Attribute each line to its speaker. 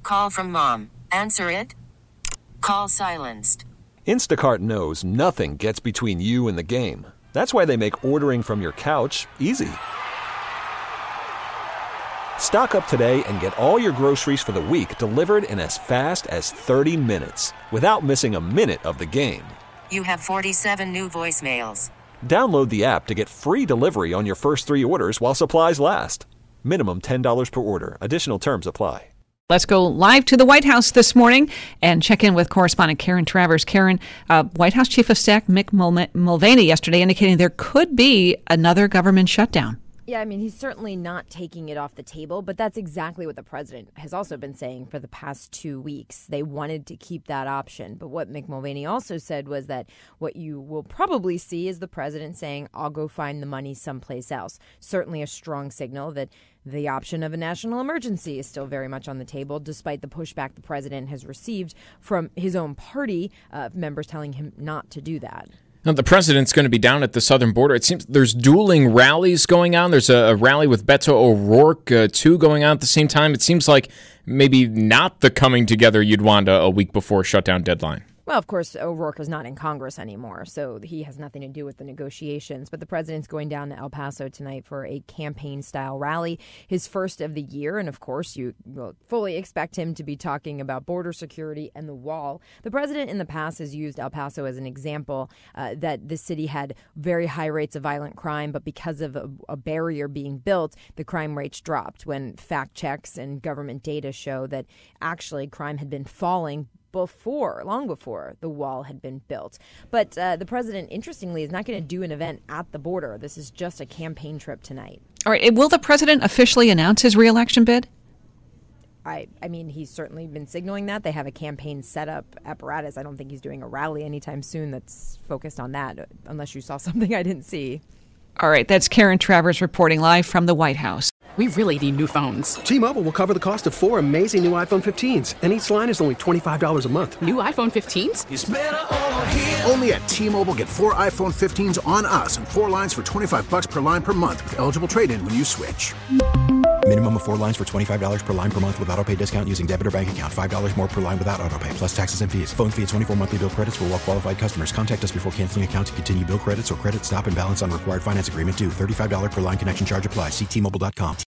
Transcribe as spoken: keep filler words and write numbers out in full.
Speaker 1: call from mom. Answer it. Call silenced.
Speaker 2: Instacart knows nothing gets between you and the game. That's why they make ordering from your couch easy. Stock up today and get all your groceries for the week delivered in as fast as thirty minutes without missing a minute of the game.
Speaker 1: You have forty-seven new voicemails.
Speaker 2: Download the app to get free delivery on your first three orders while supplies last. Minimum ten dollars per order. Additional terms apply.
Speaker 3: Let's go live to the White House this morning and check in with correspondent Karen Travers. Karen, uh, White House Chief of Staff Mick Mulvaney yesterday indicating there could be another government shutdown.
Speaker 4: Yeah, I mean, he's certainly not taking it off the table, but that's exactly what the president has also been saying for the past two weeks. They wanted to keep that option. But what Mick Mulvaney also said was that what you will probably see is the president saying, I'll go find the money someplace else. Certainly a strong signal that the option of a national emergency is still very much on the table, despite the pushback the president has received from his own party, uh, members telling him not to do that.
Speaker 5: Now, the president's going to be down at the southern border. It seems there's dueling rallies going on. There's a, a rally with Beto O'Rourke, uh, too, going on at the same time. It seems like maybe not the coming together you'd want a, a week before shutdown deadline.
Speaker 4: Well, of course, O'Rourke is not in Congress anymore, so he has nothing to do with the negotiations. But the president's going down to El Paso tonight for a campaign-style rally, his first of the year. And, of course, you will fully expect him to be talking about border security and the wall. The president in the past has used El Paso as an example uh, that the city had very high rates of violent crime, but because of a, a barrier being built, the crime rates dropped when fact checks and government data show that actually crime had been falling before, long before the wall had been built. But uh, the president, interestingly, is not going to do an event at the border. This is just a campaign trip tonight.
Speaker 3: All right. Will the president officially announce his reelection bid?
Speaker 4: I, I mean, he's certainly been signaling that. They have a campaign setup apparatus. I don't think he's doing a rally anytime soon that's focused on that, unless you saw something I didn't see.
Speaker 3: All right. That's Karen Travers reporting live from the White House.
Speaker 6: We really need new phones.
Speaker 7: T-Mobile will cover the cost of four amazing new iPhone fifteens, and each line is only twenty-five dollars a month.
Speaker 6: New iPhone fifteens?
Speaker 8: It's better over here. Only at T-Mobile, get four iPhone fifteens on us and four lines for twenty-five dollars per line per month with eligible trade-in when you switch.
Speaker 9: Minimum of four lines for twenty-five dollars per line per month with autopay discount using debit or bank account. five dollars more per line without autopay, plus taxes and fees. Phone fee at twenty-four monthly bill credits for well-qualified customers. Contact us before canceling account to continue bill credits or credit stop and balance on required finance agreement due. thirty-five dollars per line connection charge applies. See T Mobile dot com.